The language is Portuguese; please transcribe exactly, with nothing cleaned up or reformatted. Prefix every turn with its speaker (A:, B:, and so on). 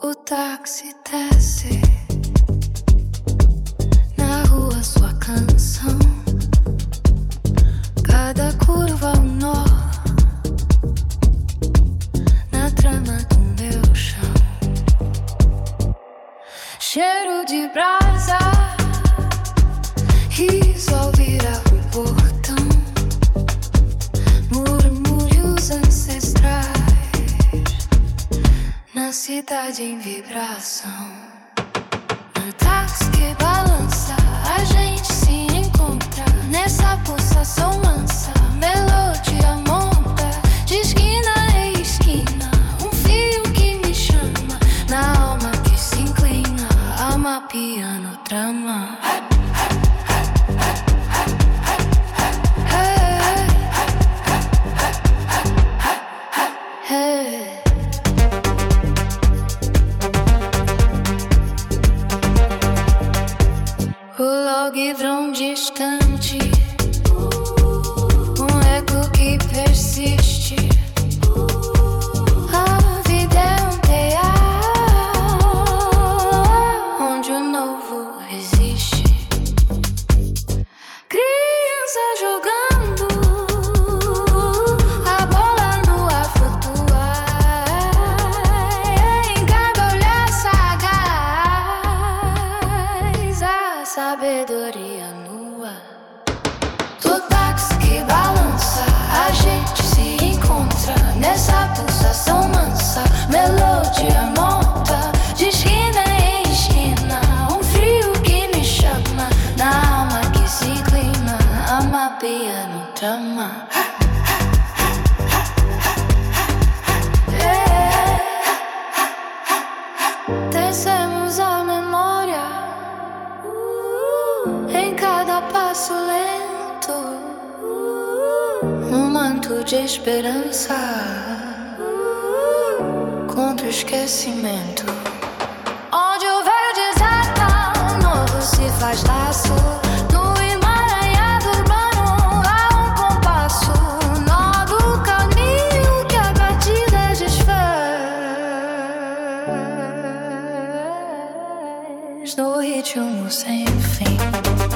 A: O táxi desce, na rua sua canção, cada curva um nó, na trama do meu chão. Cheiro de brasa, riso ao virar o portão, murmúrios ancestrais na cidade em vibração. Um táxi que balança, a gente se encontra nessa pulsação mansa, melodia monta de esquina em esquina, um fio que me chama, na alma que se inclina, alma, piano, trama. O logidrão distante, um eco que persiste. A vida é um teatro onde o novo existe. Criança jogando a bola no ar flutuar, em cada olhar sagaz, a sabedoria nua. Do táxi que balança, a gente se encontra nessa pulsação mansa, melodia monta de esquina em esquina, um frio que me chama, na alma que se inclina, ama, piano, trama. Tecemos a memória em cada passo lento, um manto de esperança contra o esquecimento. Onde o velho desata, o novo se faz laço, no emaranhado urbano há um compasso, nó do caminho que a batida desfaz, no ritmo sem fim.